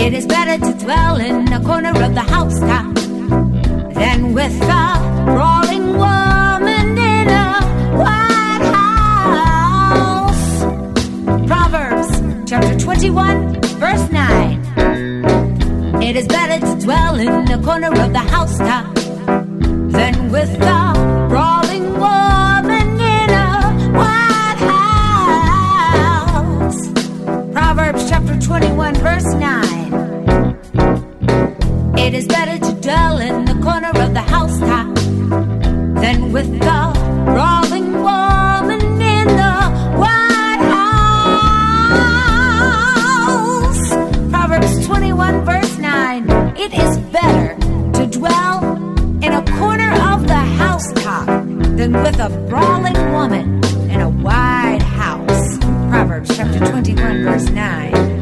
It is better to dwell in a corner of the housetop than with a brawling woman in a white house. Proverbs chapter 21, verse 9. It is better to dwell in the corner of the housetop than with a brawling woman in a white house. Proverbs chapter 21, verse 9. It is better to dwell in the corner of the housetop than with the brawling woman in the White House. Proverbs 21, verse 9. It is better to dwell in a corner of the housetop than with a brawling woman in a White House. Proverbs chapter 21, verse 9.